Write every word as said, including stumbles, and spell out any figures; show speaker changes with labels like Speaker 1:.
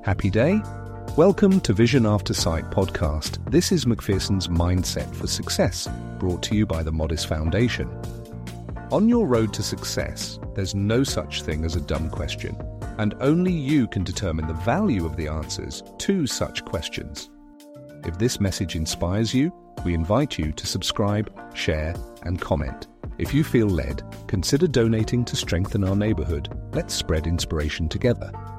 Speaker 1: Happy day? Welcome to Vision After Sight podcast. This is Macpherson's Mindset for Success, brought to you by the Modis Foundation. On your road to success, there's no such thing as a dumb question, and only you can determine the value of the answers to such questions. If this message inspires you, we invite you to subscribe, share, and comment. If you feel led, consider donating to strengthen our neighborhood. Let's spread inspiration together.